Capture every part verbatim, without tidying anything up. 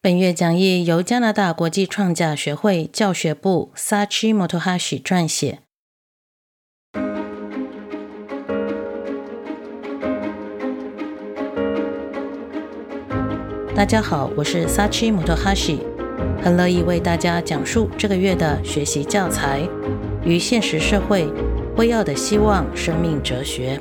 本月讲义由加拿大国际创价学会教学部 Sachi Motohashi 撰写。大家好，我是 Sachi Motohashi， 很乐意为大家讲述这个月的学习教材与现实社会辉耀的希望生命哲学。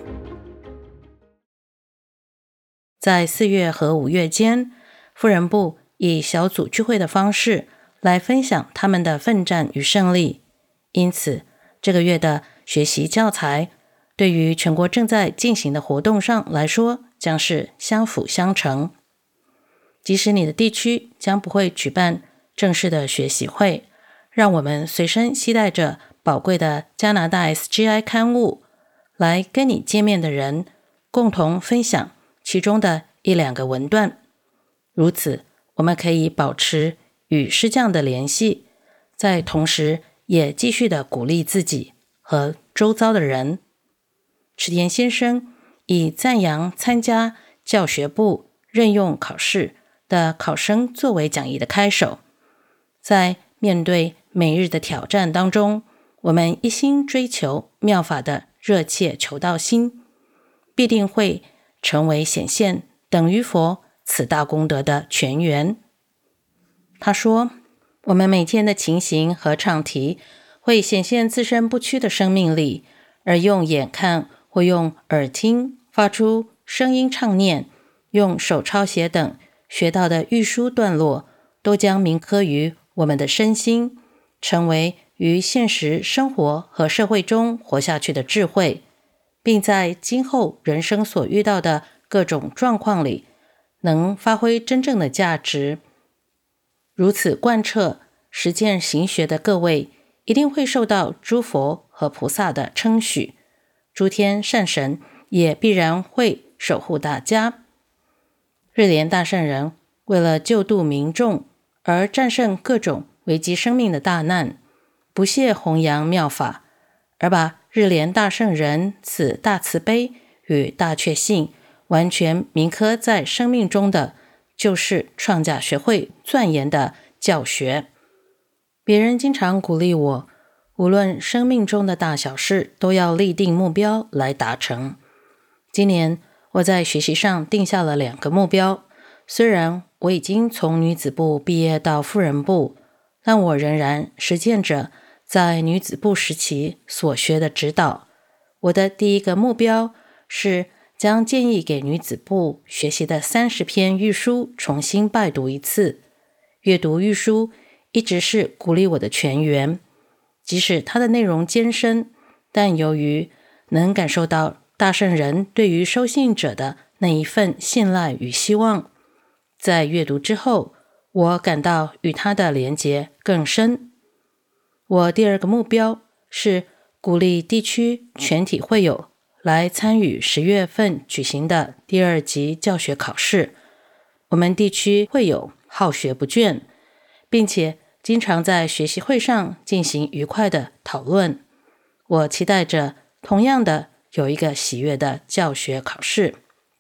在四月和五月间，妇人部以小组聚会的方式来分享他们的奋战与胜利，因此这个月的学习教材对于全国正在进行的活动上来说将是相辅相成。即使你的地区将不会举办正式的学习会，让我们随身携带着宝贵的加拿大 S G I 刊物，来跟你见面的人共同分享其中的一两个文段，如此我们可以保持与师匠的联系，在同时也继续的鼓励自己和周遭的人。池田先生以赞扬参加教学部任用考试的考生作为讲义的开首，在面对每日的挑战当中，我们一心追求妙法的热切求道心，必定会成为显现等于佛此大功德的泉源。他说，我们每天的情形和唱题会显现自身不屈的生命力，而用眼看或用耳听发出声音唱念，用手抄写等学到的御书段落，都将铭刻于我们的身心，成为于现实生活和社会中活下去的智慧，并在今后人生所遇到的各种状况里能发挥真正的价值。如此贯彻实践行学的各位，一定会受到诸佛和菩萨的称许，诸天善神也必然会守护大家。日莲大圣人为了救度民众而战胜各种危及生命的大难，不懈弘扬妙法，而把日莲大圣人此大慈悲与大确信完全铭刻在生命中的，就是创价学会钻研的教学。别人经常鼓励我，无论生命中的大小事都要立定目标来达成。今年我在学习上定下了两个目标，虽然我已经从女子部毕业到妇人部，但我仍然实践着在女子部时期所学的指导。我的第一个目标是将建议给女子部学习的三十篇御书重新拜读一次。阅读御书一直是鼓励我的泉源，即使它的内容艰深，但由于能感受到大圣人对于收信者的那一份信赖与希望，在阅读之后，我感到与他的连结更深。我第二个目标是鼓励地区全体会友来参与十月份举行的第二级教学考试。我们地区会友好学不倦，并且经常在学习会上进行愉快的讨论。我期待着同样的有一个喜悦的教学考试。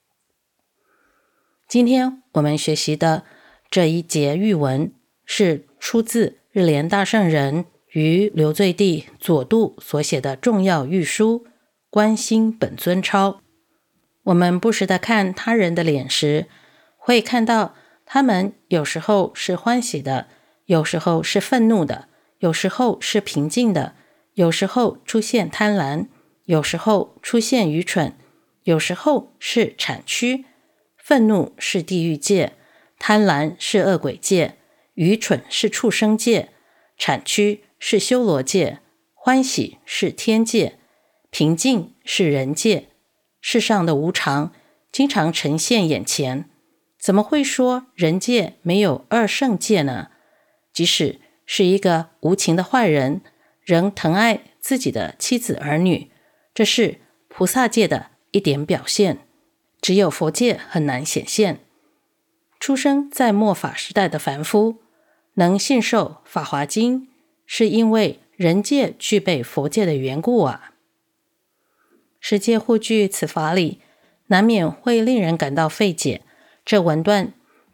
今天我们学习的这一节御文是出自日莲大圣人于刘罪地佐渡所写的重要御书观心本尊钞。我们不时地看他人的脸时，会看到他们有时候是欢喜的，有时候是愤怒的，有时候是平静的，有时候出现贪婪，有时候出现愚蠢，有时候是产区。愤怒是地狱界，贪婪是恶鬼界，愚蠢是畜生界，产区是修罗界，欢喜是天界，平静是人界。世上的无常经常呈现眼前，怎么会说人界没有二圣界呢？即使是一个无情的坏人，仍疼爱自己的妻子儿女，这是菩萨界的一点表现，只有佛界很难显现。出生在末法时代的凡夫能信受法华经，是因为人界具备佛界的缘故啊。世界互具此法理，难免会令人感到费解。这文段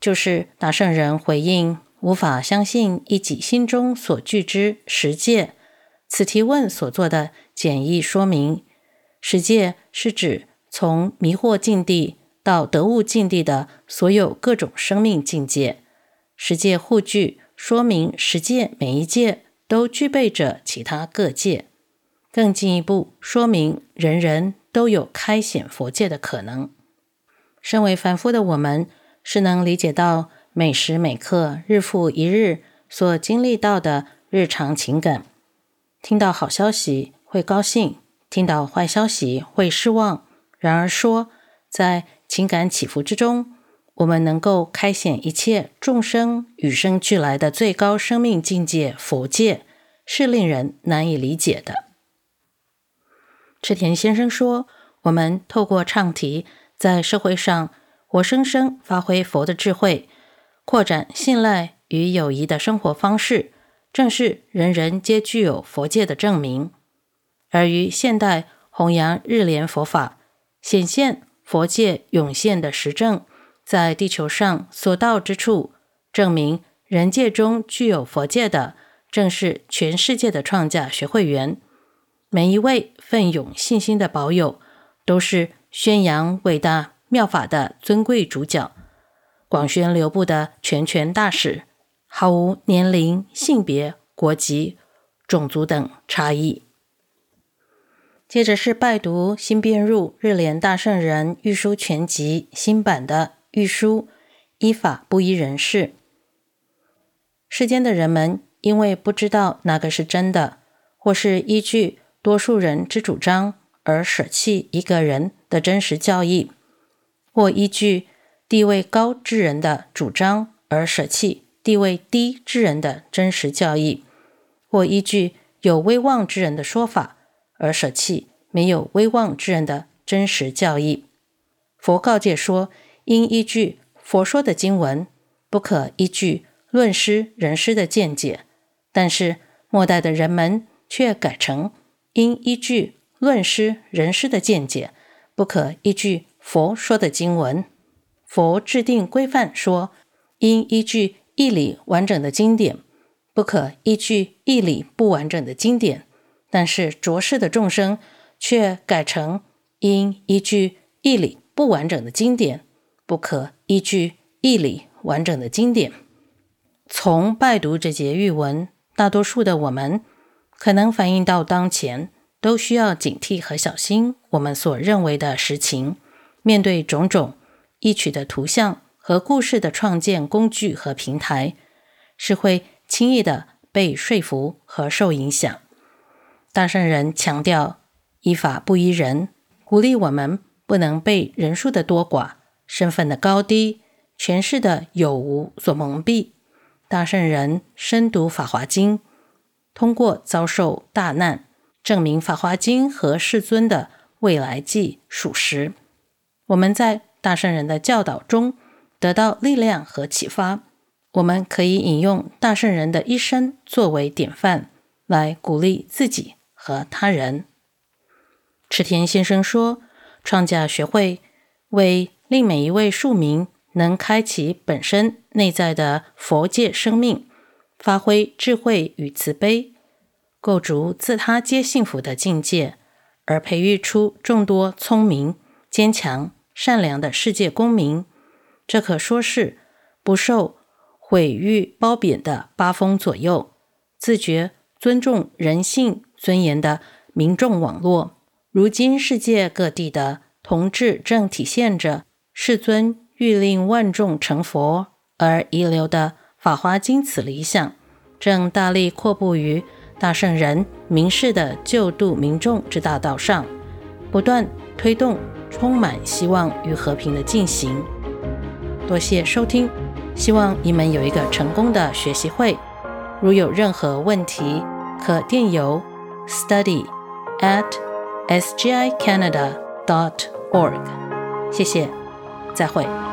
就是大圣人回应无法相信一己心中所具之十界，此提问所做的简易说明。十界是指从迷惑境地到得悟境地的所有各种生命境界，十界互具，说明十界每一界都具备着其他各界，更进一步说明人人都有开显佛界的可能。身为凡夫的我们，是能理解到每时每刻日复一日所经历到的日常情感，听到好消息会高兴，听到坏消息会失望。然而说，在情感起伏之中，我们能够开显一切众生与生俱来的最高生命境界佛界，是令人难以理解的。池田先生说，我们透过唱题，在社会上活生生发挥佛的智慧，扩展信赖与友谊的生活方式，正是人人皆具有佛界的证明。而于现代弘扬日莲佛法，显现佛界涌现的实证，在地球上所到之处，证明人界中具有佛界的，正是全世界的创价学会员。每一位奋勇信心的宝友，都是宣扬伟大妙法的尊贵主角，广宣流布的全权大使，毫无年龄、性别、国籍、种族等差异。接着是拜读新编入日莲大圣人御书全集新版的御书，依法不依人事。世间的人们因为不知道哪个是真的，或是依据多数人之主张而舍弃一个人的真实教义，或依据地位高之人的主张而舍弃地位低之人的真实教义，或依据有威望之人的说法而舍弃没有威望之人的真实教义。佛告诫说，应依据佛说的经文，不可依据论师人师的见解，但是末代的人们却改成应依据论师人师的见解，不可依据佛说的经文。佛制定规范说，应依据义理完整的经典，不可依据义理不完整的经典，但是浊世的众生却改成应依据义理不完整的经典，不可依据义理完整的经典。从拜读这节喻文，大多数的我们可能反映到当前都需要警惕和小心我们所认为的实情，面对种种依取的图像和故事的创建工具和平台，是会轻易的被说服和受影响。大圣人强调依法不依人，鼓励我们不能被人数的多寡、身份的高低、权势的有无所蒙蔽。大圣人深读法华经，通过遭受大难，证明法华经和世尊的未来际属实。我们在大圣人的教导中得到力量和启发，我们可以引用大圣人的一生作为典范，来鼓励自己和他人。池田先生说，创价学会为令每一位庶民能开启本身内在的佛界生命，发挥智慧与慈悲，构筑自他皆幸福的境界，而培育出众多聪明、坚强、善良的世界公民。这可说是不受毁誉褒贬的八风左右，自觉尊重人性尊严的民众网络。如今世界各地的同志正体现着世尊欲令万众成佛而遗留的法华经此理想，正大力阔步于大圣人明示的救度民众之大道上，不断推动充满希望与和平的进行。多谢收听，希望你们有一个成功的学习会。如有任何问题，可电邮 study at s g i canada dot org。 谢谢，再会。